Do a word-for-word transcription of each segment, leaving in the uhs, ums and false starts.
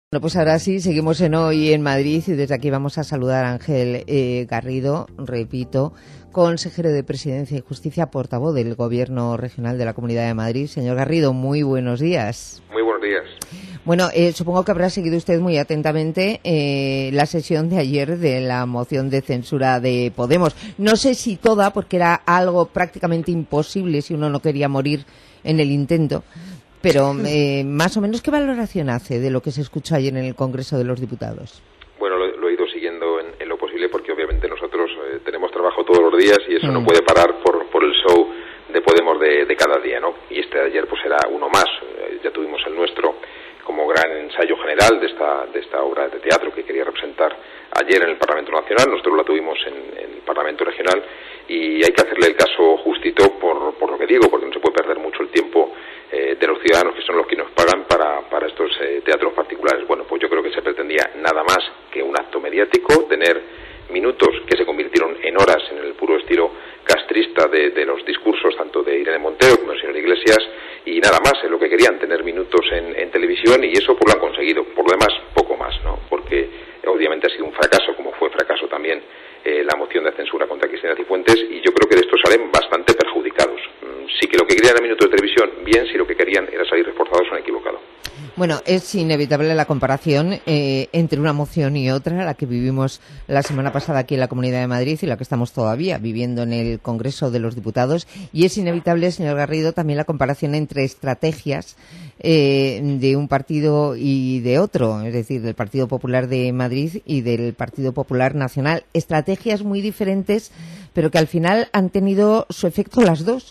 Bueno, pues ahora sí, seguimos en Hoy en Madrid y desde aquí vamos a saludar a Ángel eh, Garrido, repito, consejero de Presidencia y Justicia, portavoz del Gobierno Regional de la Comunidad de Madrid. Señor Garrido, muy buenos días. Muy buenos días. Bueno, eh, supongo que habrá seguido usted muy atentamente eh, la sesión de ayer de la moción de censura de Podemos. No sé si toda, porque era algo prácticamente imposible si uno no quería morir en el intento. Pero, eh, más o menos, ¿qué valoración hace de lo que se escuchó ayer en el Congreso de los Diputados? Bueno, lo, lo he ido siguiendo en, en lo posible porque obviamente nosotros eh, tenemos trabajo todos los días y eso mm. no puede parar por, por el show de Podemos de, de cada día, ¿no? Y este de ayer pues era uno más. Eh, ya tuvimos el nuestro como gran ensayo general de esta, de esta obra de teatro que quería representar ayer en el Parlamento Nacional. Nosotros la tuvimos en, en el Parlamento Regional y hay que hacerle el caso justito por, por lo que digo, porque no se puede perder mucho el tiempo Eh, de los ciudadanos que son los que nos pagan para, para estos eh, teatros particulares. Bueno, pues yo creo que se pretendía nada más que un acto mediático, tener minutos que se convirtieron en horas en el puro estilo castrista de, de los discursos tanto de Irene Montero como del señor Iglesias, y nada más, es lo que querían, tener minutos en, en televisión, y eso pues lo han conseguido. Por lo demás, poco más, ¿no? Porque eh, obviamente ha sido un fracaso, como fue fracaso también eh, la moción de censura contra Cristina Cifuentes, y yo creo que de esto salen bastante perjudicados. Sí que lo que querían era minutos de televisión, bien, si lo que querían era salir reforzados, han equivocado. Bueno, es inevitable la comparación eh, entre una moción y otra, la que vivimos la semana pasada aquí en la Comunidad de Madrid y la que estamos todavía viviendo en el Congreso de los Diputados. Y es inevitable, señor Garrido, también la comparación entre estrategias eh, de un partido y de otro, es decir, del Partido Popular de Madrid y del Partido Popular Nacional. Estrategias muy diferentes, pero que al final han tenido su efecto las dos.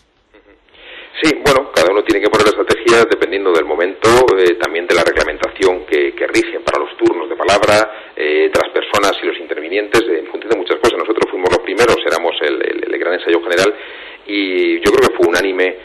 Sí, bueno, cada uno tiene que poner la estrategia dependiendo del momento, eh, también de la reglamentación que, que rige para los turnos de palabra, eh, de las personas y los intervinientes, eh, en función de muchas cosas. Nosotros fuimos los primeros, éramos el, el, el gran ensayo general, y yo creo que fue unánime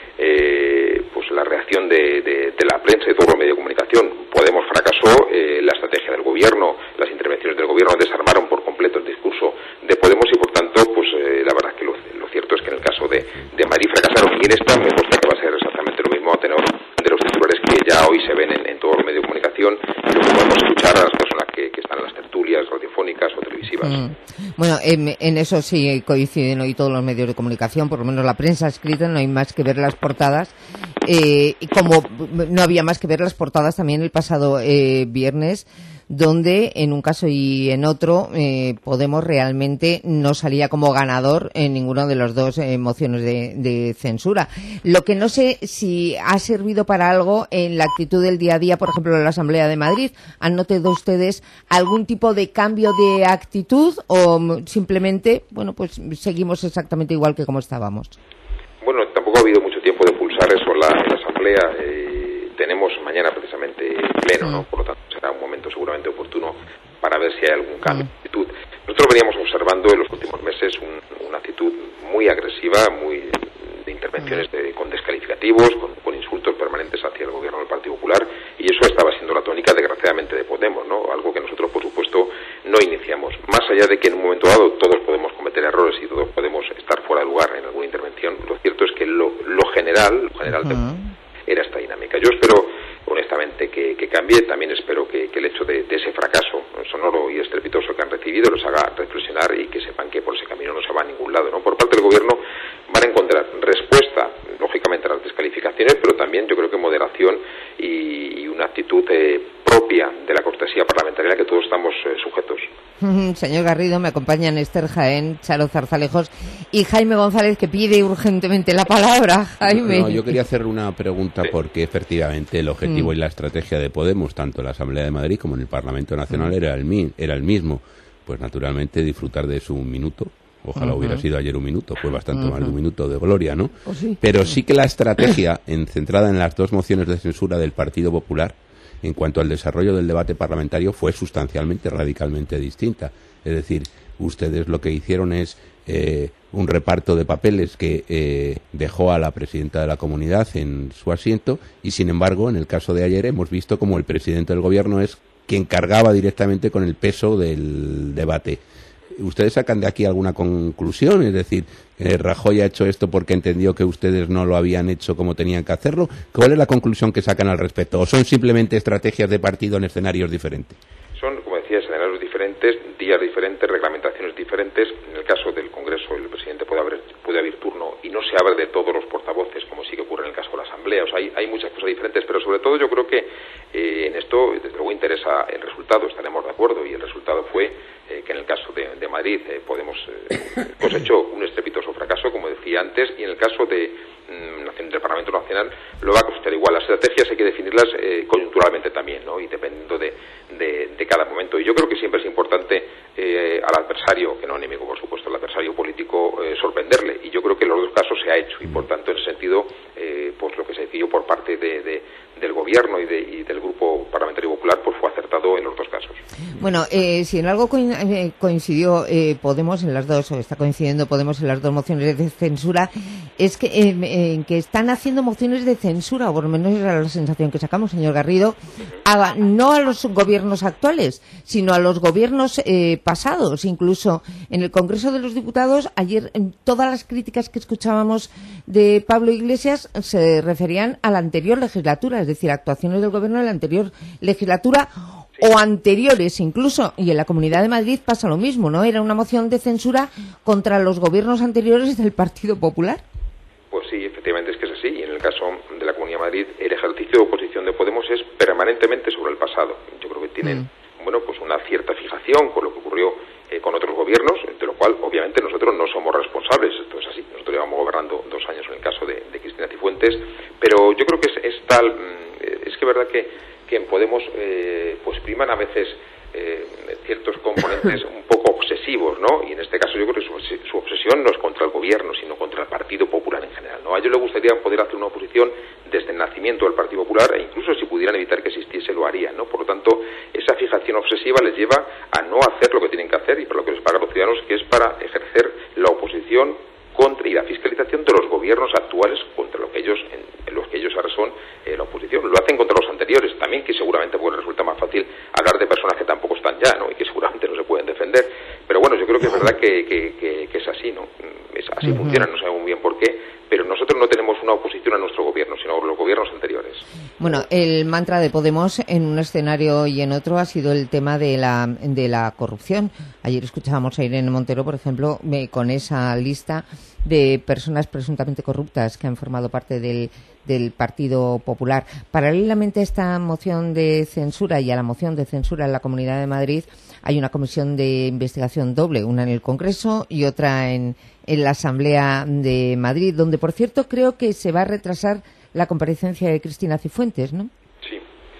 eh, pues la reacción de, de, de la prensa y de todos los medios de comunicación. Podemos fracasó, eh, la estrategia del gobierno, las intervenciones del gobierno desarmaron por completo el discurso de Podemos y por tanto, pues eh, la verdad es que lo, lo cierto es que en el caso de, de Madrid fracasaron, y en esta me consta que va a ser exactamente lo mismo a tenor de los titulares que ya hoy se ven en, en todos los medios de comunicación y lo que podemos escuchar a las personas que, que están en las tertulias radiofónicas o televisivas. Mm. Bueno, en, en eso sí coinciden hoy todos los medios de comunicación, por lo menos la prensa escrita, no hay más que ver las portadas. Eh, y como no había más que ver las portadas también el pasado eh, viernes, donde en un caso y en otro eh, Podemos realmente no salía como ganador en ninguna de las dos eh, mociones de, de censura. Lo que no sé si ha servido para algo en la actitud del día a día, por ejemplo, en la Asamblea de Madrid. ¿Han notado ustedes algún tipo de cambio de actitud o simplemente, bueno, pues seguimos exactamente igual que como estábamos? Bueno, tampoco ha habido mucho tiempo de pulsar eso en la, en la Asamblea. Eh, tenemos mañana precisamente pleno, ¿no? Por lo tanto será un momento seguramente oportuno para ver si hay algún cambio de actitud. Nosotros veníamos observando en los últimos meses un, una actitud muy agresiva, muy de intervenciones de, con descalificativos, con, con insultos permanentes hacia el gobierno del Partido Popular, y eso estaba siendo la tónica, desgraciadamente, de Podemos, ¿no? Algo que nosotros, por supuesto, no iniciamos. Más allá de que en un momento dado todos podemos cometer errores y todos podemos estar fuera de lugar en alguna intervención, lo cierto es que lo, lo general, lo general uh-huh. era esta dinámica. Yo espero honestamente que, que cambie. También espero que, que el hecho de, de ese fracaso sonoro y estrepitoso que han recibido los haga reflexionar y que sepan que por ese camino no se va a ningún lado, ¿no? Por parte del gobierno van a encontrar respuesta, lógicamente, a las descalificaciones, pero también yo creo que moderación y, y una actitud eh, propia de la cortesía parlamentaria a la que todos estamos eh, sujetos. Señor Garrido, me acompañan Esther Jaén, Charo Zarzalejos y Jaime González, que pide urgentemente la palabra. Jaime. No, yo quería hacer una pregunta porque efectivamente el objetivo mm. y la estrategia de Podemos, tanto en la Asamblea de Madrid como en el Parlamento Nacional, mm. era, el mi, era el mismo. Pues naturalmente disfrutar de su minuto. Ojalá uh-huh. hubiera sido ayer un minuto, fue bastante uh-huh. más de un minuto de gloria, ¿no? ¿Oh, sí? Pero sí que la estrategia en, centrada en las dos mociones de censura del Partido Popular en cuanto al desarrollo del debate parlamentario fue sustancialmente, radicalmente distinta. Es decir, ustedes lo que hicieron es eh, un reparto de papeles que eh, dejó a la presidenta de la comunidad en su asiento y, sin embargo, en el caso de ayer hemos visto como el presidente del gobierno es quien cargaba directamente con el peso del debate. ¿ustedes sacan de aquí alguna conclusión? Es decir, eh, Rajoy ha hecho esto porque entendió que ustedes no lo habían hecho como tenían que hacerlo. ¿Cuál es la conclusión que sacan al respecto? ¿O son simplemente estrategias de partido en escenarios diferentes? Son, como decía, escenarios diferentes, días diferentes, reglamentaciones diferentes. En el caso del Congreso, el presidente puede haber, puede haber turno y no se abre de todos los portavoces, como sí que ocurre en el caso de la Asamblea. O sea, hay, hay muchas cosas diferentes, pero sobre todo yo creo que eh, en esto, desde luego, interesa el resultado, estaremos de acuerdo, y el resultado fue eh, que en el caso de, de Madrid eh, Podemos eh, cosechó un estrepitoso fracaso, como decía antes, y en el caso de del Parlamento Nacional lo va a costar igual. Las estrategias hay que definirlas eh, coyunturalmente también, ¿no? Y dependiendo de, de, de cada momento. Y yo creo que siempre es importante eh, al adversario, que no enemigo, por supuesto, al adversario político, eh, sorprenderle. Y yo creo que en los dos casos se ha hecho. Y por tanto, en ese sentido, eh, pues lo que se decidió por parte de, de, del Gobierno y, de, y del Grupo Parlamentario Popular, pues fue acertado en los dos casos. Bueno, eh, si en algo coincidió eh, Podemos en las dos, o está coincidiendo Podemos en las dos mociones de censura, es que eh, en que están haciendo mociones de censura, o por lo menos era la sensación que sacamos, señor Garrido, a, no a los gobiernos actuales, sino a los gobiernos eh, pasados. Incluso en el Congreso de los Diputados, ayer en todas las críticas que escuchábamos de Pablo Iglesias se referían a la anterior legislatura, es decir, actuaciones del gobierno de la anterior legislatura o anteriores incluso, y en la Comunidad de Madrid pasa lo mismo, ¿no? Era una moción de censura contra los gobiernos anteriores del Partido Popular. Pues sí, efectivamente es que es así, y en el caso de la Comunidad de Madrid el ejercicio de oposición de Podemos es permanentemente sobre el pasado. Yo creo que tienen, mm. bueno, pues una cierta fijación con lo que ocurrió eh, con otros gobiernos, de lo cual obviamente nosotros no somos responsables, esto es así, nosotros llevamos gobernando dos años en el caso de, de Cristina Cifuentes, pero yo creo que es, es tal, es que es verdad que, que en Podemos eh, pues priman a veces eh, ciertos componentes un poco obsesivos, ¿no? Y en este caso yo creo que su, su obsesión no es contra el gobierno, sino contra el Partido Popular en general, ¿no? A ellos les gustaría poder hacer una oposición desde el nacimiento del Partido Popular, e incluso si pudieran evitar que existiese lo harían, ¿no? Por lo tanto, esa fijación obsesiva les lleva a no hacer lo que tienen que hacer y por lo que les pagan los ciudadanos, que es para ejercer la oposición contra y la fiscalización de los gobiernos actuales contra lo que ellos en, en los que ellos ahora son eh, la oposición. Lo hacen contra los anteriores también, que seguramente pues resulta más fácil hablar de personas que tampoco están ya, ¿no? Y que seguramente no se pueden defender. Pero bueno, yo creo que es verdad que, que, que, que es así, ¿no? Es así uh-huh. funciona, no sabemos muy bien por qué, pero nosotros no tenemos una oposición a nuestro gobierno, sino a los gobiernos anteriores. Bueno, el mantra de Podemos en un escenario y en otro ha sido el tema de la de la corrupción. Ayer escuchábamos a Irene Montero, por ejemplo, me, con esa lista de personas presuntamente corruptas que han formado parte del, del Partido Popular. Paralelamente a esta moción de censura y a la moción de censura en la Comunidad de Madrid, hay una comisión de investigación doble, una en el Congreso y otra en, en la Asamblea de Madrid, donde, por cierto, creo que se va a retrasar la comparecencia de Cristina Cifuentes, ¿no? Sí.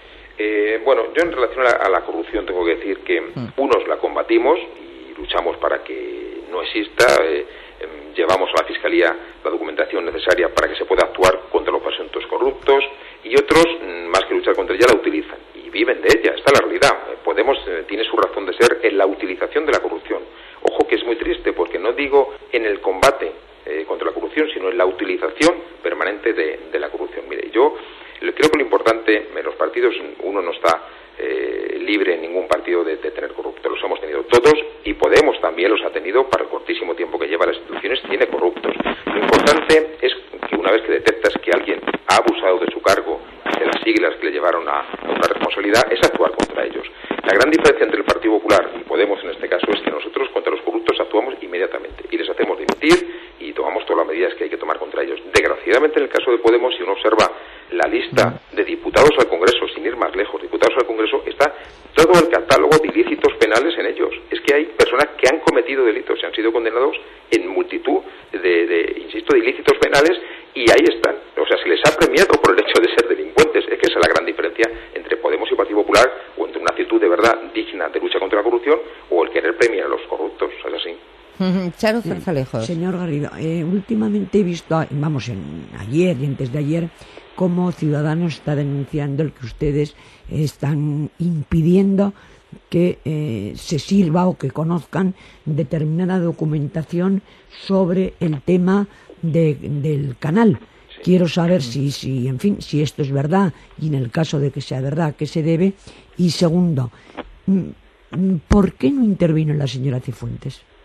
Eh, bueno, yo en relación a la, a la corrupción tengo que decir que mm. unos la combatimos y luchamos para que no exista. Eh, eh, llevamos a la Fiscalía la documentación necesaria para que se pueda actuar contra los presuntos corruptos, y otros, más que luchar contra ella, la utilizan y viven de ella. Esta es la realidad. Podemos eh, tiene su razón de ser en la utilización de la corrupción. Ojo que es muy triste, porque no digo en el combate eh, contra la corrupción, sino en la utilización permanente de, de la corrupción. Mire, yo creo que lo importante en los partidos, uno no está eh, libre en ningún partido de, de tener corruptos. Los hemos tenido todos, y Podemos también los ha tenido para el cortísimo tiempo que lleva las instituciones, tiene corruptos. Lo importante es que una vez que detectas que alguien ha abusado de su cargo, de las siglas que le llevaron a, a una responsabilidad, es actuar contra ellos. La gran diferencia entre el Partido Popular y Podemos en este caso es que nosotros contra los corruptos actuamos inmediatamente y les hacemos dimitir y tomamos todas las medidas que hay que tomar contra ellos. Desgraciadamente, en el caso de Podemos, si uno observa la lista de diputados al Congreso, sin ir más lejos, diputados al Congreso, está todo el catálogo de ilícitos penales en ellos. Es que hay personas que han cometido delitos y han sido condenados en multitud de, de insisto, de ilícitos penales, y ahí están. O sea, se les ha premiado por el hecho de ser delincuentes. Es que esa es la gran diferencia entre Podemos y Partido Popular, o entre una actitud de verdad digna de lucha contra la corrupción o el querer premiar a los corruptos. Es así. Charo Zarzalejos. Señor Garrido, eh, últimamente he visto, vamos, en, ayer y antes de ayer, cómo Ciudadanos está denunciando el que ustedes están impidiendo que eh, se sirva o que conozcan determinada documentación sobre el tema de, del canal. Quiero saber si, si, en fin, si esto es verdad, y en el caso de que sea verdad, ¿a qué se debe? Y segundo, ¿por qué no intervino la señora Cifuentes?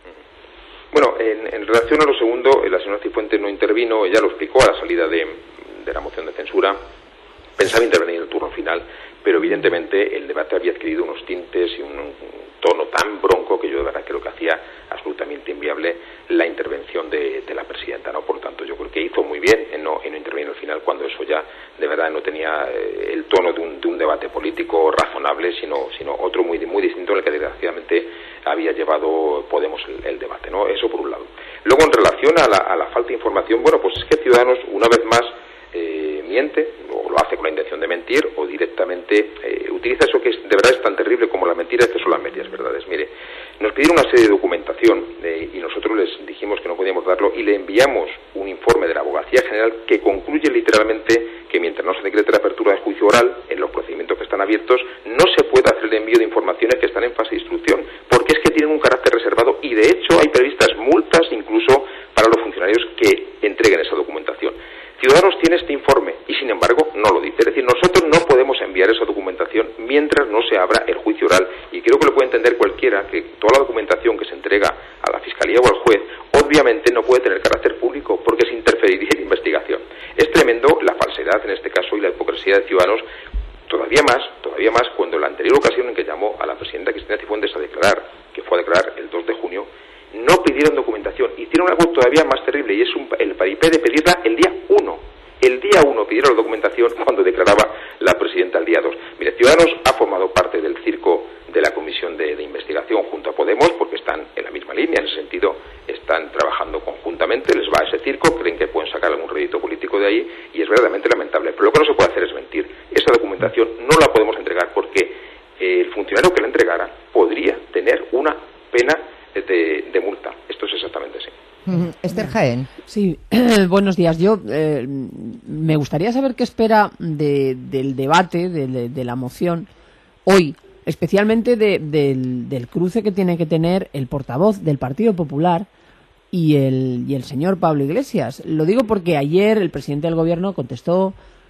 Bueno, en, en relación a lo segundo, la señora Cifuentes no intervino, ella lo explicó a la salida de, de la moción de censura. Pensaba intervenir en el turno final, pero evidentemente el debate había adquirido unos tintes y un, un tono tan bronco que yo de verdad creo que hacía absolutamente inviable la intervención de, de la presidenta, ¿no? Por lo tanto, yo creo que hizo muy bien en no, en no intervenir al final, cuando eso ya de verdad no tenía eh, el tono de un, de un debate político razonable, sino, sino otro muy, muy distinto en el que desgraciadamente había llevado Podemos el, el debate, ¿no? Eso por un lado. Luego, en relación a la, a la falta de información, bueno, pues es que Ciudadanos, una vez más, eh, miente, o lo hace con la intención de mentir, o directamente eh, utiliza eso que es, de verdad es tan terrible como la mentira, estas son las medias verdades. Mire, nos pidieron una serie de documentación eh, y nosotros les dijimos que no podíamos darlo y le enviamos un informe de la Abogacía General que concluye literalmente que mientras no se decrete la apertura de juicio oral en los procedimientos que están abiertos, no se puede hacer el envío de informaciones que están en fase de instrucción, porque es que tienen un carácter reservado y de hecho hay previstas multas incluso para los funcionarios que entreguen esa documentación. Ciudadanos tiene este informe y sin embargo no lo dice. Es decir, nosotros no podemos enviar esa documentación mientras no se abra el juicio oral, y creo que lo puede entender cualquiera que toda la documentación que se entrega a la Fiscalía o al juez obviamente no puede tener carácter público porque se interferiría en la investigación. Es tremendo la falsedad en este caso y la hipocresía de Ciudadanos, todavía más, todavía más cuando en la anterior ocasión en que llamó a la presidenta Cristina Cifuentes a declarar, que fue a declarar el dos de junio, no pidieron documentación, hicieron algo todavía más terrible y es un, el paripé de pedirla el día uno. El día uno pidieron la documentación cuando declaraba la presidenta el día dos. Mire, Ciudadanos ha formado parte del circo de la comisión de, de investigación junto a Podemos porque están en la misma línea, en ese sentido están trabajando conjuntamente, les va a ese circo, creen que pueden sacar algún rédito político de ahí y es verdaderamente lamentable. Pero lo que no se puede hacer es mentir. Esa documentación no la podemos entregar porque eh, el funcionario que la entregara podría tener una pena de, de multa. Esto es exactamente así. Esther Jaén. Sí, buenos días. Yo eh, me gustaría saber qué espera de, del debate, de, de la moción, hoy, especialmente de, del, del cruce que tiene que tener el portavoz del Partido Popular y el, y el señor Pablo Iglesias. Lo digo porque ayer el presidente del Gobierno contestó,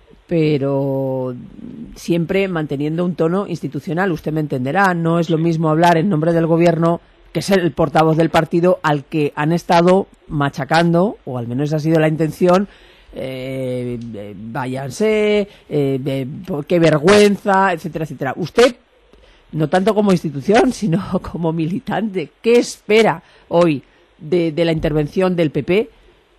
pero siempre manteniendo un tono institucional. Usted me entenderá, no es lo mismo hablar en nombre del Gobierno que ser el portavoz del partido al que han estado machacando, o al menos ha sido la intención, eh, eh, váyanse, eh, eh, qué vergüenza, etcétera, etcétera. Usted, no tanto como institución, sino como militante, ¿qué espera hoy de, de la intervención del P P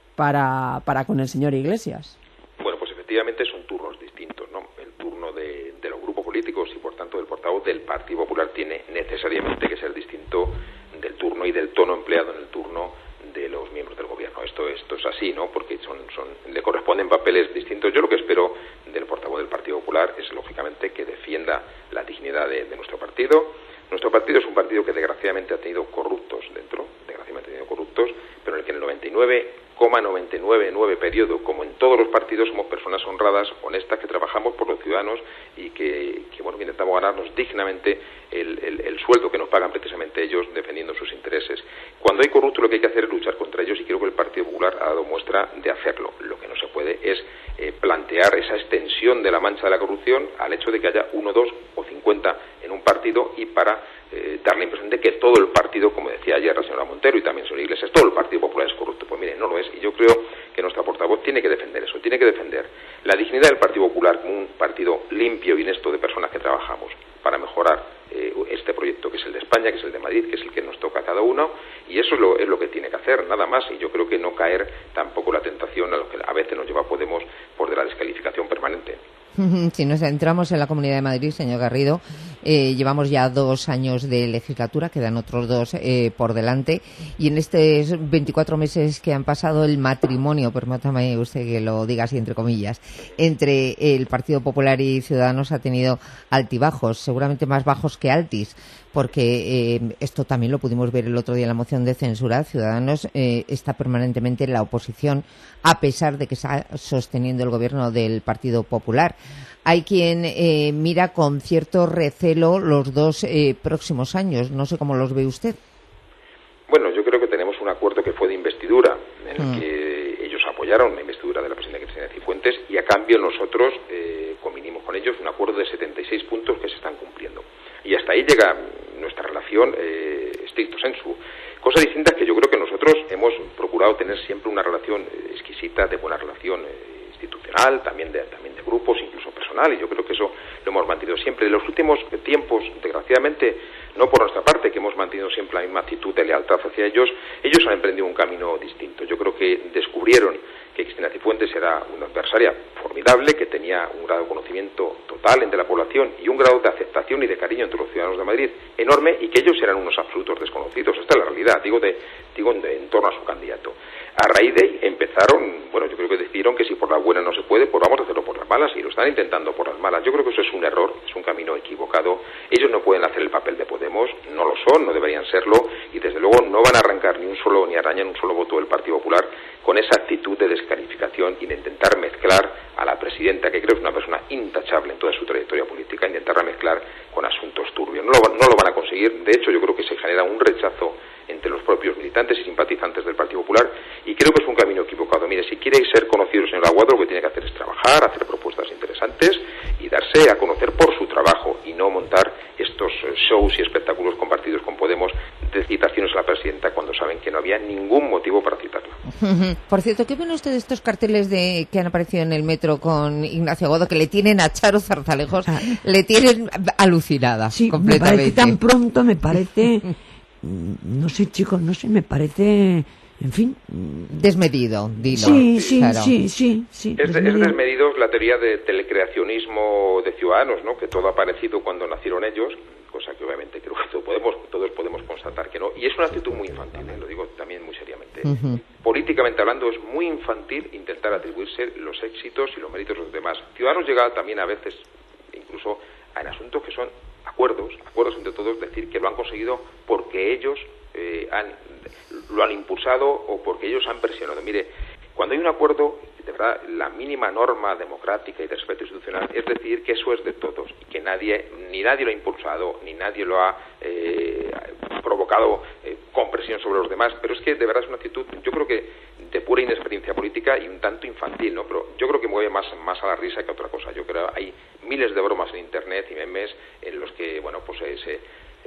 para, para con el señor Iglesias? Bueno, pues efectivamente son turnos distintos, ¿no? El turno de, de los grupos políticos y, por tanto, del portavoz del Partido Popular tiene necesariamente que ser distinto del turno y del tono empleado en el turno de los miembros del gobierno. Esto, esto es así, ¿no? Porque son, son, le corresponden papeles distintos. Yo lo que espero del portavoz del Partido Popular es, lógicamente, que defienda la dignidad de, de nuestro partido. Nuestro partido es un partido que desgraciadamente ha tenido corruptos dentro, desgraciadamente ha tenido corruptos, pero en el que en el noventa y nueve coma noventa y nueve nueve periodo, como en todos los partidos, somos personas honradas, honestas, que trabajamos por los ciudadanos y que, que bueno, intentamos ganarnos dignamente el, el, el sueldo que nos pagan precisamente ellos defendiendo sus intereses. Cuando hay corruptos lo que hay que hacer es luchar contra ellos y creo que el Partido Popular ha dado muestra de hacerlo. Lo que no se puede es eh, plantear esa extensión de la mancha de la corrupción al hecho de que haya uno, dos o cincuenta en un partido y para eh, dar la impresión de que todo el partido, como decía ayer la señora Montero y también la señora Iglesias, todo el Partido Popular es corrupto. Pues mire, no lo es y yo creo que nuestra portavoz tiene que defender eso, tiene que defender la dignidad del Partido Popular como un partido limpio y honesto de personas que trabajamos para mejorar eh, este proyecto que es el de España, que es el de Madrid, que es el que nos toca a cada uno, y eso es lo, es lo que tiene que hacer, nada más, y yo creo que no caer tampoco la tentación a lo que a veces nos lleva Podemos por de la descalificación permanente. Si nos centramos en la Comunidad de Madrid, señor Garrido, eh, llevamos ya dos años de legislatura, quedan otros dos eh, por delante, y en estos veinticuatro meses que han pasado, el matrimonio, permítame usted que lo diga así entre comillas, entre el Partido Popular y Ciudadanos ha tenido altibajos, seguramente más bajos que altis, porque eh, esto también lo pudimos ver el otro día en la moción de censura. Ciudadanos eh, está permanentemente en la oposición, a pesar de que está sosteniendo el gobierno del Partido Popular. Hay quien eh, mira con cierto recelo los dos eh, próximos años. No sé cómo los ve usted. Bueno, yo creo que tenemos un acuerdo que fue de investidura, en el mm. que ellos apoyaron la investidura de la presidenta Cristina Cifuentes y a cambio nosotros eh, convinimos con ellos un acuerdo de setenta y seis puntos que se están cumpliendo. Y hasta ahí llega nuestra relación eh, stricto sensu. Cosa distinta es que yo creo que nosotros hemos procurado tener siempre una relación exquisita, de buena relación eh, institucional, también de, también de grupos, incluso personal, y yo creo que eso lo hemos mantenido siempre. En los últimos tiempos, desgraciadamente, no por nuestra parte, que hemos mantenido siempre la misma actitud de lealtad hacia ellos, ellos han emprendido un camino distinto. Yo creo que descubrieron que Cristina Cifuentes era una adversaria formidable, que tenía un grado de conocimiento total entre la población y un grado de aceptación y de cariño entre los ciudadanos de Madrid enorme, y que ellos eran unos absolutos desconocidos. Esta es la realidad, digo, de, digo en, en torno a su candidato. A raíz de ahí empezaron, bueno, yo creo que decidieron que si por la buena no se puede, pues vamos a hacerlo por las malas, y lo están intentando por las malas. Yo creo que eso es un error, es un camino equivocado. Ellos no pueden hacer el papel de Podemos, no lo son, no deberían serlo, y desde luego no van a arrancar ni un solo, ni arañan un solo voto del Partido Popular con esa actitud de descalificación y de intentar mezclar a la presidenta, que creo que es una persona intachable en toda su trayectoria política, intentarla mezclar con asuntos turbios. No lo, no lo van a conseguir. De hecho, yo creo que se genera un rechazo entre los propios militantes y simpatizantes del Partido Popular, y creo que es un camino equivocado. Mire, si quiere ser conocido el señor Aguado, lo que tiene que hacer es trabajar, hacer propuestas interesantes y darse a conocer por su trabajo, y no montar estos shows y espectáculos compartidos con Podemos de citaciones a la presidenta cuando saben que no había ningún motivo para citarla. Por cierto, ¿qué ven ustedes estos carteles de que han aparecido en el metro con Ignacio Aguado, que le tienen a Charo Zarzalejos, ah. le tienen alucinada? Sí, completamente. Me parece tan pronto, me parece, no sé, chicos, no sé, me parece, en fin, desmedido, dilo. Sí, sí, claro. sí, sí, sí. Es, desmedido. es desmedido la teoría de telecreacionismo de Ciudadanos, ¿no? Que todo ha aparecido cuando nacieron ellos, cosa que obviamente creo que todos podemos, todos podemos constatar que no, y es una actitud muy infantil, ¿eh? Lo digo también muy seriamente. Uh-huh. Políticamente hablando, es muy infantil intentar atribuirse los éxitos y los méritos de los demás. Ciudadanos llega también a veces, incluso en asuntos que son acuerdos, acuerdos entre todos, decir que lo han conseguido porque ellos eh, han, lo han impulsado o porque ellos han presionado. Mire, cuando hay un acuerdo, de verdad, la mínima norma democrática y de respeto institucional es decir que eso es de todos, y que nadie, ni nadie lo ha impulsado, ni nadie lo ha eh, provocado eh, con presión sobre los demás. Pero es que de verdad es una actitud, yo creo que de pura inexperiencia política y un tanto infantil, ¿no? Pero yo creo que mueve más, más a la risa que a otra cosa. Yo creo que hay miles de bromas en internet y memes en los que, bueno, pues eh, se,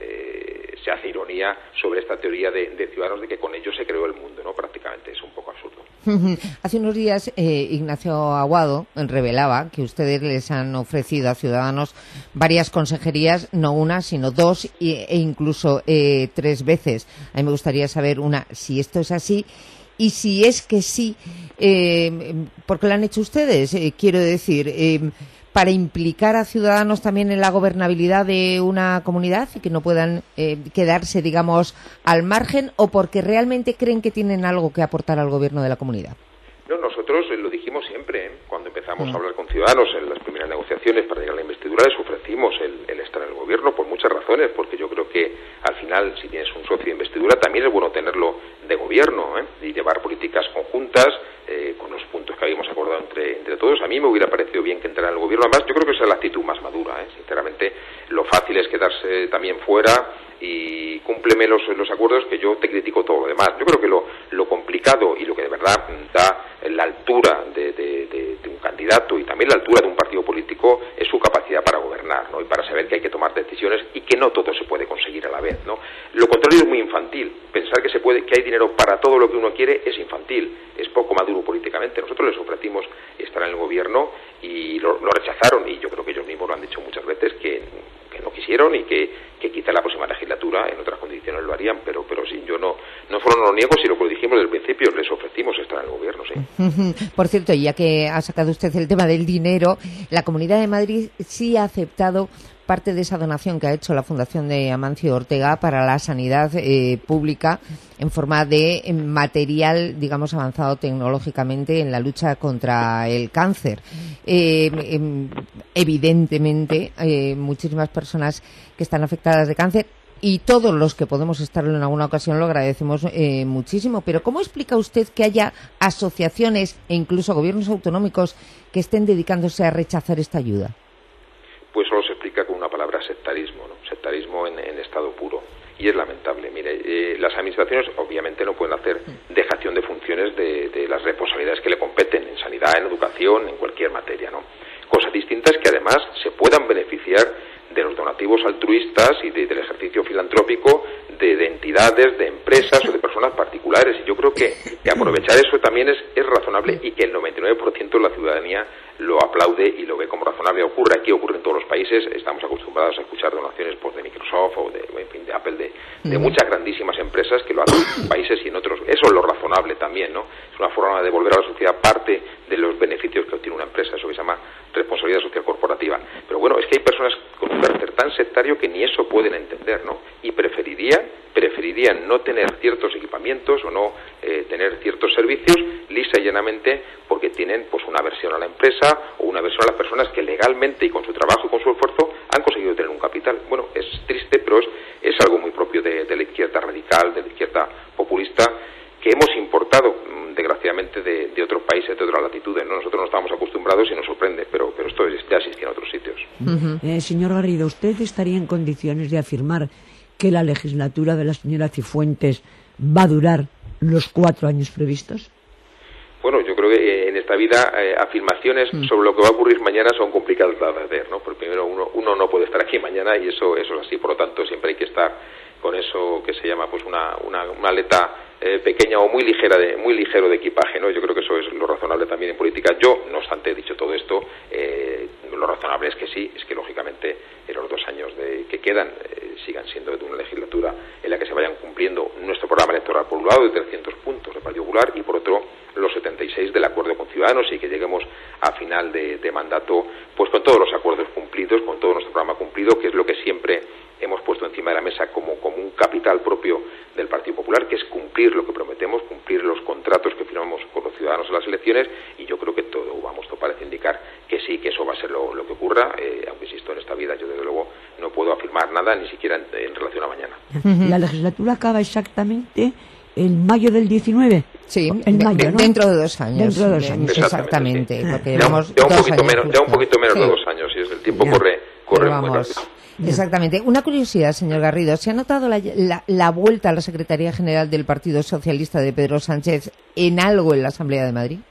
eh, se hace ironía sobre esta teoría de, de Ciudadanos de que con ellos se creó el mundo, ¿no? Prácticamente es un poco absurdo. Hace unos días eh, Ignacio Aguado revelaba que ustedes les han ofrecido a Ciudadanos varias consejerías, no una, sino dos e, e incluso eh, tres veces. A mí me gustaría saber, una, si esto es así, y si es que sí, eh, ¿por qué lo han hecho ustedes? Eh, quiero decir, eh, para implicar a Ciudadanos también en la gobernabilidad de una comunidad y que no puedan eh, quedarse, digamos, al margen, o porque realmente creen que tienen algo que aportar al gobierno de la comunidad. No, nosotros eh, lo dijimos siempre, ¿eh? Cuando empezamos mm. a hablar con Ciudadanos en las primeras negociaciones para llegar a la investidura, les ofrecimos el, el estar en el gobierno por muchas razones, porque yo creo que al final, si tienes un socio de investidura, también es bueno tenerlo de gobierno, ¿eh? Y llevar políticas conjuntas eh, con los puntos que habíamos acordado entre, entre todos. A mí me hubiera parecido bien que entrara en el gobierno. Además, yo creo que esa es la actitud más madura, ¿eh? Sinceramente, lo fácil es quedarse también fuera y cúmpleme los, los acuerdos, que yo te critico todo lo demás. Yo creo que lo, lo complicado y lo que de verdad da la altura de, de, de, de un candidato y también la altura de un partido político es su capacidad para gobernar, ¿no? Y para saber que hay que tomar decisiones y que no todo se puede conseguir a la vez, ¿no? Lo contrario es muy infantil. Pensar que se puede, que hay dinero para todo lo que uno quiere es infantil, es poco maduro políticamente. Nosotros les ofrecimos estar en el gobierno y lo, lo rechazaron, y yo creo que ellos mismos lo han dicho muchas veces, que, que no quisieron y que, que quizá la próxima legislatura en otras condiciones lo harían, pero pero sí, yo no no solo no lo niego, sino que lo dijimos desde el principio, les ofrecimos estar en el gobierno, sí. Por cierto, ya que ha sacado usted el tema del dinero, la Comunidad de Madrid sí ha aceptado parte de esa donación que ha hecho la Fundación de Amancio Ortega para la sanidad eh, pública en forma de material, digamos, avanzado tecnológicamente en la lucha contra el cáncer. Eh, eh, evidentemente, eh, muchísimas personas que están afectadas de cáncer, y todos los que podemos estarlo en alguna ocasión, lo agradecemos eh, muchísimo. Pero ¿cómo explica usted que haya asociaciones e incluso gobiernos autonómicos que estén dedicándose a rechazar esta ayuda? Pues solo se explica con una palabra: sectarismo, ¿no? Sectarismo en, en estado puro. Y es lamentable. Mire, eh, las administraciones obviamente no pueden hacer dejación de funciones de, de las responsabilidades que le competen en sanidad, en educación, en cualquier materia, ¿no? cosas distintas que además se puedan beneficiar de los donativos altruistas y de, del ejercicio filantrópico de, de entidades, de empresas o de personas particulares. Y yo creo que, que aprovechar eso también es, es razonable y que el noventa y nueve por ciento de la ciudadanía lo aplaude y lo ve como razonable. Ocurre aquí, ocurre en todos los países. Estamos acostumbrados a escuchar donaciones pues, de Microsoft o de, en fin, de Apple, de, de muchas grandísimas empresas que lo hacen en países y en otros. Eso es lo razonable también, ¿no? Es una forma de devolver a la sociedad parte de los beneficios que obtiene una empresa, eso que se llama responsabilidad social corporativa. Pero bueno, es que hay personas con un carácter tan sectario que ni eso pueden entender, ¿no? Y preferirían, preferirían no tener ciertos equipamientos o no eh, tener ciertos servicios lisa y llanamente porque tienen pues una aversión a la empresa o una aversión a las personas que legalmente y con su trabajo y con su esfuerzo han conseguido tener un capital. Bueno, es triste, pero es, es algo muy propio de, de la izquierda radical, de la izquierda populista, que hemos importado, desgraciadamente, de, de otros países, de otras latitudes, ¿no? Nosotros no estábamos acostumbrados y nos sorprende, pero, pero esto ya existe en otros sitios. Uh-huh. eh, señor Garrido, ¿usted estaría en condiciones de afirmar que la legislatura de la señora Cifuentes va a durar los cuatro años previstos? Bueno, yo creo que en esta vida eh, afirmaciones mm. sobre lo que va a ocurrir mañana son complicadas de hacer, ¿no? Porque primero uno, uno no puede estar aquí mañana y eso, eso es así, por lo tanto siempre hay que estar con eso que se llama pues una, una, una aleta eh, pequeña o muy ligera de muy ligero de equipaje, ¿no? Yo creo que eso es lo razonable también en política. Yo, no obstante, dicho todo esto, eh, lo razonable es que sí, es que lógicamente en los dos años de, que quedan eh, sigan siendo de una legislatura en la que se vayan cumpliendo nuestro programa electoral, por un lado de trescientos puntos del Partido Popular y por otro los setenta y seis del acuerdo con Ciudadanos, y que lleguemos a final de, de mandato pues con todos los acuerdos cumplidos, con todo nuestro programa cumplido, que es lo que siempre hemos puesto encima de la mesa como, como un capital propio del Partido Popular, que es cumplir lo que prometemos, cumplir los contratos que firmamos con los ciudadanos en las elecciones, y yo creo que todo, vamos, todo parece indicar que sí, que eso va a ser lo, lo que ocurra, eh, aunque insisto, en esta vida yo desde luego no puedo afirmar nada, ni siquiera en, en relación a mañana. La legislatura acaba exactamente en mayo del diecinueve. Sí, en mayo, de, ¿no? dentro de dos años. Dentro de dos años. Exactamente. Sí. Porque ya, llevamos ya, un dos poquito años menos, ya un poquito menos sí. de dos años, y es el tiempo Ya. corre, corre Pero muy vamos, rápido. exactamente. Una curiosidad, señor Garrido. ¿Se ha notado la, la, la vuelta a la Secretaría General del Partido Socialista de Pedro Sánchez en algo en la Asamblea de Madrid?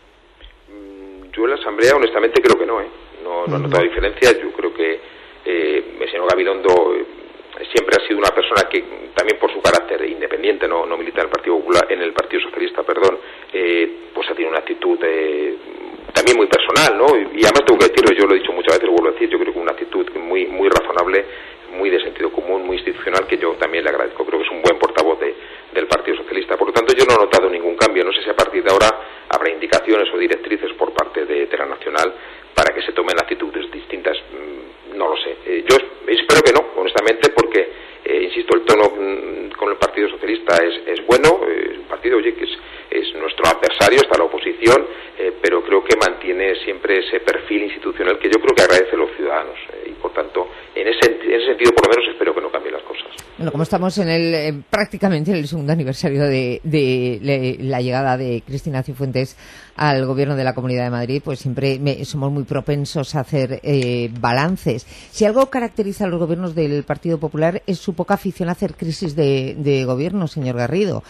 Yo en la Asamblea, honestamente, creo que no, ¿eh? No, no he notado diferencias. Yo creo que eh, el señor Gabilondo eh, siempre ha sido una persona que, también por su carácter independiente, no, no milita en el Partido Popular, en el Partido Socialista, perdón, eh, pues ha tenido una actitud eh, también muy personal, ¿no? Y además tengo que decirlo, yo lo he dicho muchas veces, lo vuelvo a decir, yo creo que una actitud muy, muy razonable, muy de sentido común, muy institucional, que yo también le agradezco. Creo que es un buen portavoz de, del Partido Socialista. Por lo tanto, yo no he notado ningún cambio. No sé si a partir de ahora habrá indicaciones o directrices por parte de, de la Nacional para que se tomen actitudes distintas. No lo sé. Eh, yo espero que no, honestamente, porque, eh, insisto, el tono mm, con el Partido Socialista es, es bueno. Eh, es un partido, oye, que es, es nuestro adversario, está la oposición, eh, pero creo que mantiene siempre ese perfil institucional que yo creo que agradecen los ciudadanos. Eh, y, por tanto, en ese, en ese sentido, por lo menos, espero que no cambien las cosas. Bueno, como estamos en el eh, prácticamente en el segundo aniversario de, de, de la llegada de Cristina Cifuentes al Gobierno de la Comunidad de Madrid, pues siempre me, somos muy propensos a hacer eh, balances. Si algo caracteriza a los gobiernos del Partido Popular es su poca afición a hacer crisis de, de gobierno, señor Garrido.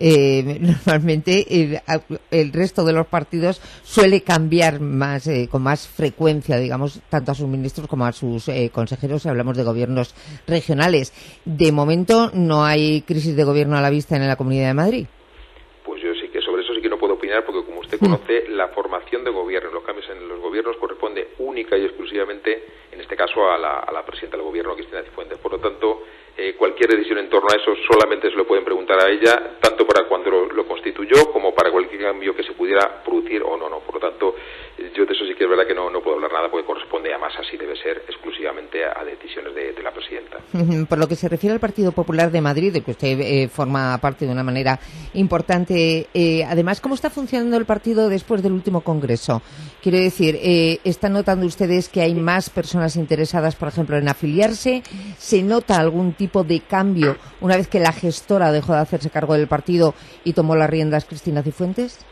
Eh, normalmente eh, el resto de los partidos suele cambiar más eh, con más frecuencia, digamos, tanto a sus ministros como a sus eh, consejeros, si hablamos de gobiernos regionales. De momento no hay crisis de gobierno a la vista en la Comunidad de Madrid. Pues yo sí que sobre eso sí que no puedo opinar, porque como usted conoce, la formación de gobierno, los cambios en los gobiernos corresponde única y exclusivamente, en este caso, a la, a la presidenta del gobierno, Cristina Cifuentes. Por lo tanto, eh, cualquier decisión en torno a eso solamente se lo pueden preguntar a ella, tanto para cuando lo, lo constituyó como para cualquier cambio que se pudiera producir o no, no. Por lo tanto, yo de eso sí que es verdad que no, no puedo hablar nada, porque corresponde, además así debe ser, exclusivamente a, a decisiones de, de la presidenta. Por lo que se refiere al Partido Popular de Madrid, de que usted eh, forma parte de una manera importante, eh, además, ¿cómo está funcionando el partido después del último congreso? Quiero decir, eh, ¿están notando ustedes que hay más personas interesadas, por ejemplo, en afiliarse? ¿Se nota algún tipo de cambio una vez que la gestora dejó de hacerse cargo del partido y tomó las riendas Cristina Cifuentes?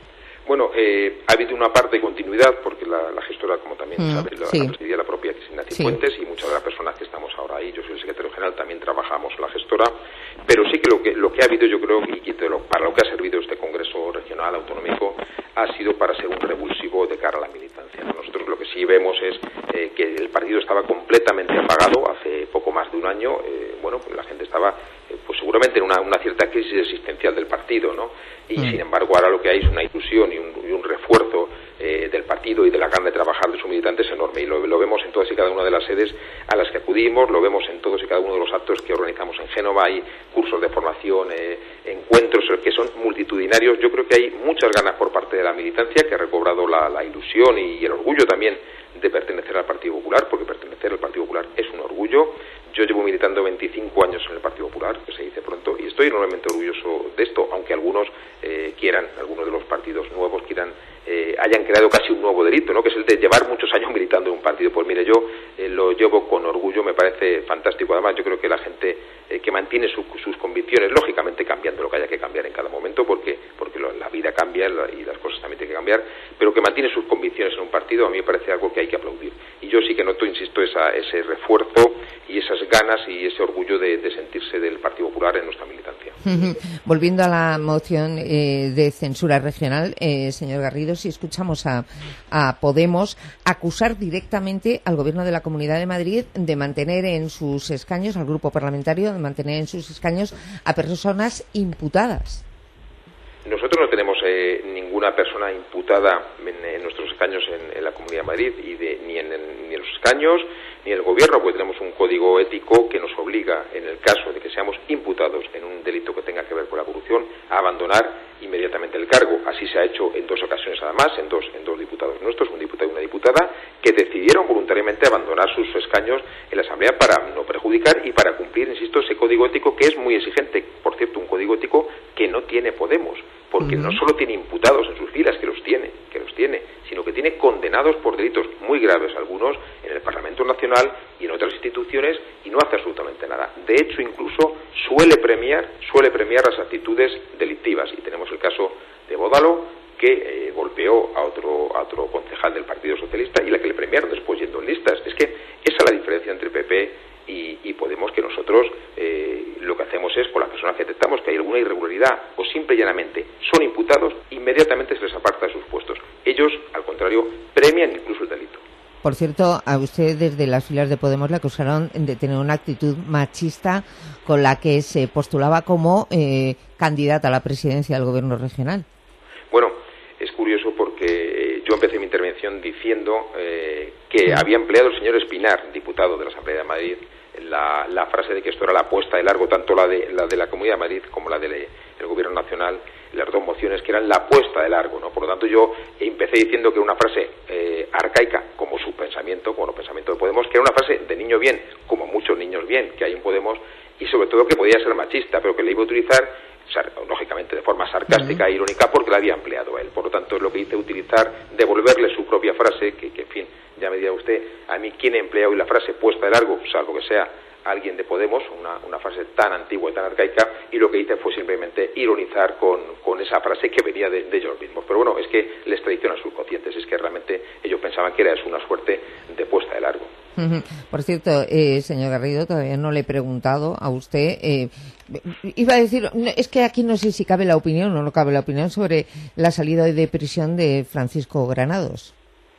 Bueno, eh, ha habido una parte de continuidad, porque la, la gestora, como también mm, sabe, la, sí. la presidía la propia Cristina Cifuentes, sí. Y muchas de las personas que estamos ahora ahí, yo soy el secretario general, también trabajamos en la gestora, pero sí que lo que, lo que ha habido, yo creo, y de lo, para lo que ha servido este Congreso Regional Autonómico, ha sido para ser un revulsivo de cara a la militancia. Nosotros lo que sí vemos es eh, que el partido estaba completamente apagado hace poco más de un año. Eh, bueno, pues la gente estaba eh, pues seguramente en una, una cierta crisis existencial del partido, ¿no? Y mm. sin embargo ahora lo que hay es una ilusión y un, y un refuerzo eh, del partido y de la gana de trabajar de sus militantes enorme, y lo, lo vemos en todas y cada una de las sedes a las que acudimos, lo vemos en todos y cada uno de los actos que organizamos en Génova. Hay cursos de formación, eh, encuentros que son multitudinarios. Yo creo que hay muchas ganas por parte de la militancia, que ha recobrado la, la ilusión y, y el orgullo también de pertenecer al Partido Popular, porque pertenecer al Partido Popular es un orgullo. Yo llevo militando veinticinco años en el Partido Popular, que se dice pronto, y estoy enormemente orgulloso de esto, aunque algunos eh, quieran, algunos de los partidos nuevos quieran, eh, hayan creado casi un nuevo delito, ¿no? Que es el de llevar muchos años militando en un partido. Pues mire, yo eh, lo llevo con orgullo, me parece fantástico. Además, yo creo que la gente eh, que mantiene su, sus convicciones, lógicamente cambiando lo que haya que cambiar en cada momento, porque porque lo, la vida cambia y las cosas también tienen que cambiar, pero que mantiene sus convicciones en un partido, a mí me parece algo que hay que aplaudir. Y yo sí que noto, insisto, esa, ese refuerzo y esas ganas y ese orgullo de, de sentirse del Partido Popular en nuestra militancia. Volviendo a la moción eh, de censura regional, eh, señor Garrido, si escuchamos a, a Podemos acusar directamente al Gobierno de la Comunidad de Madrid de mantener en sus escaños, al grupo parlamentario, de mantener en sus escaños a personas imputadas. Nosotros no tenemos eh, ninguna persona imputada en, en nuestros escaños en, en la Comunidad de Madrid, y de, ni, en, en, ni en los escaños ni en el Gobierno, porque tenemos un código ético que nos obliga, en el caso de que seamos imputados en un delito que tenga que ver con la corrupción, a abandonar inmediatamente el cargo. Así se ha hecho en dos ocasiones, además, en dos, en dos diputados nuestros, un diputado y una diputada, que decidieron voluntariamente abandonar sus escaños en la Asamblea para no perjudicar y para cumplir, insisto, ese código ético que es muy exigente. Por cierto, un código ético que no tiene Podemos, porque uh-huh. no solo tiene imputados en sus filas, que los tiene, que los tiene, sino que tiene condenados por delitos muy graves, algunos en el Parlamento Nacional y en otras instituciones, y no hace absolutamente nada. De hecho, incluso suele premiar, suele premiar las actitudes delictivas, y tenemos el caso de Bódalo, que eh, golpeó a otro, a otro concejal del Partido Socialista, y la que le premiaron después yendo en listas. Es que esa es la diferencia entre P P y, y Podemos, que nosotros eh, lo que hacemos es, con las personas que detectamos que hay alguna irregularidad o simple y llanamente son imputados, inmediatamente se les aparta de sus puestos. Ellos, al contrario, premian incluso el delito. Por cierto, a usted desde las filas de Podemos le acusaron de tener una actitud machista con la que se postulaba como eh, candidata a la presidencia del Gobierno regional. Bueno, es curioso porque eh, yo empecé mi intervención diciendo eh, que había empleado el señor Espinar, diputado de la Asamblea de Madrid, la, la frase de que esto era la apuesta de largo, tanto la de la de la Comunidad de Madrid como la del de Gobierno Nacional, las dos mociones, que eran la apuesta de largo, ¿no? Por lo tanto, yo empecé diciendo que era una frase eh, arcaica, como su pensamiento, como el pensamiento de Podemos, que era una frase de niño bien, como muchos niños bien que hay en Podemos, y sobre todo que podía ser machista, pero que le iba a utilizar, lógicamente de forma sarcástica e irónica, porque la había empleado él. Por lo tanto, es lo que hice, utilizar, devolverle su propia frase, que, que en fin, ya me dirá usted, a mí, ¿quién emplea hoy la frase puesta de largo? Salvo que sea alguien de Podemos, una, una frase tan antigua y tan arcaica, y lo que hice fue simplemente ironizar con, con esa frase que venía de, de ellos mismos. Pero bueno, es que les traiciona sus conscientes, es que realmente ellos pensaban que era eso, una suerte de puesta de largo. Por cierto, eh, señor Garrido, todavía no le he preguntado a usted, eh, iba a decir, es que aquí no sé si cabe la opinión o no cabe la opinión sobre la salida de prisión de Francisco Granados.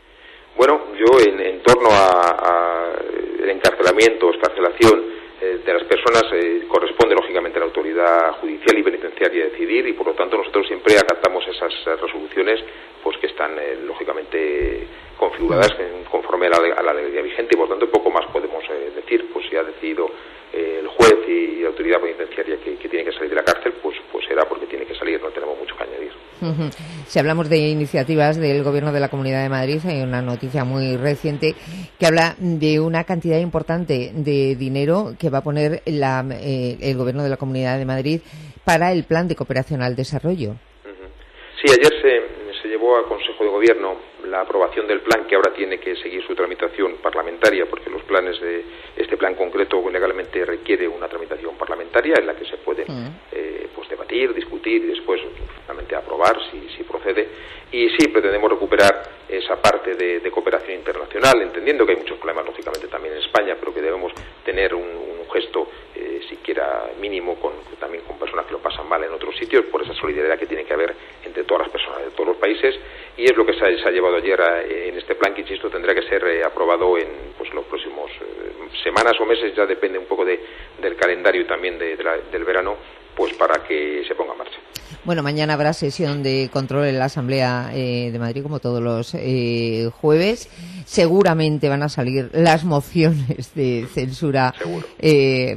Bueno, yo en, en torno a, a el encarcelamiento o excarcelación eh, de las personas eh, corresponde lógicamente a la autoridad judicial y penitenciaria decidir, y por lo tanto nosotros siempre acatamos esas resoluciones pues que están eh, lógicamente configuradas en, conforme a la, a la legalidad vigente, y por lo tanto poco más podemos eh, decir. Pues si ha decidido eh, el juez y la autoridad penitenciaria que, que tiene que salir de la cárcel, pues pues será porque tiene que salir, no tenemos mucho que añadir. Uh-huh. Si hablamos de iniciativas del Gobierno de la Comunidad de Madrid, hay una noticia muy reciente que habla de una cantidad importante de dinero que va a poner la, eh, el Gobierno de la Comunidad de Madrid para el Plan de Cooperación al Desarrollo. Uh-huh. Sí, ayer se, se llevó a Consejo de Gobierno la aprobación del plan, que ahora tiene que seguir su tramitación parlamentaria, porque los planes de este plan concreto legalmente requiere una tramitación parlamentaria en la que se pueden uh-huh. eh, pues debatir, discutir y después efectivamente a aprobar, si, si procede. Y sí, pretendemos recuperar esa parte de, de cooperación internacional, entendiendo que hay muchos problemas, lógicamente, también en España, pero que debemos tener un, un gesto, eh, siquiera mínimo, con, también con personas que lo pasan mal en otros sitios, por esa solidaridad que tiene que haber entre todas las personas de todos los países. Y es lo que se ha, se ha llevado ayer a, en este plan, que, insisto, tendrá que ser eh, aprobado en pues, los próximos eh, semanas o meses, ya depende un poco de, del calendario también de, de la, del verano, pues para que se ponga en marcha. Bueno, mañana habrá sesión de control en la Asamblea eh, de Madrid, como todos los eh, jueves. Seguramente van a salir las mociones de censura. Seguro. Eh,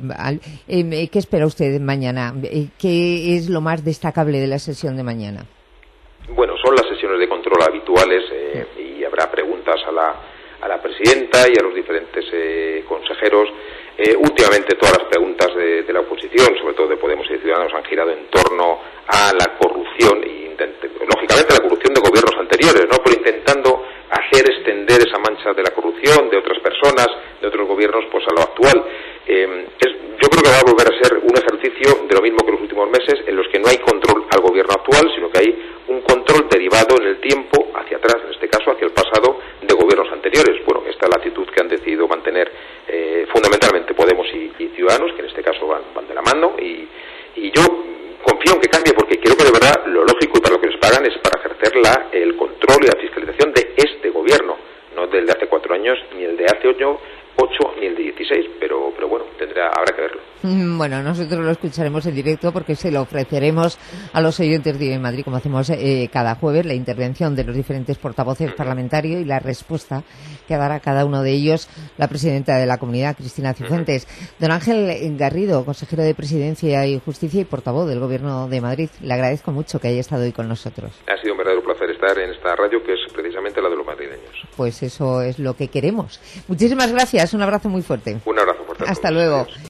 eh, ¿Qué espera usted mañana? ¿Qué es lo más destacable de la sesión de mañana? Bueno, son las sesiones de control habituales eh, y habrá preguntas a la, a la presidenta y a los diferentes eh, consejeros. Eh, últimamente todas las preguntas de, de la oposición, sobre todo de Podemos y de Ciudadanos, han girado en torno a la corrupción y lógicamente la corrupción de gobiernos anteriores, ¿no? Pero intentando hacer extender esa mancha de la corrupción de otras personas, de otros gobiernos, pues a lo actual. Eh, es, yo creo que va a volver a ser un ejercicio de lo mismo que los últimos meses, en los que no hay control al gobierno actual, sino que hay un control derivado en el tiempo, hacia atrás, en este caso hacia el pasado, de gobiernos anteriores. Bueno, esta es la actitud que han decidido mantener eh, fundamentalmente Podemos y, y Ciudadanos, que en este caso van, van de la mano, y, y yo confío en que cambie, porque creo que de verdad lo lógico y para lo que les pagan es para ejercer la, el control y la fiscalización de este gobierno, no del de hace cuatro años, ni el de hace ocho, ocho ni el de dieciséis, pero, pero bueno, tendrá, habrá que verlo. Bueno, nosotros lo escucharemos en directo porque se lo ofreceremos a los oyentes de Madrid, como hacemos eh, cada jueves, la intervención de los diferentes portavoces parlamentarios y la respuesta que dará cada uno de ellos la presidenta de la comunidad, Cristina Cifuentes. Don Ángel Garrido, consejero de Presidencia y Justicia y portavoz del Gobierno de Madrid, le agradezco mucho que haya estado hoy con nosotros. Ha sido un verdadero placer estar en esta radio, que es precisamente la de los madrileños. Pues eso es lo que queremos. Muchísimas gracias, un abrazo muy fuerte. Un abrazo fuerte. Hasta luego.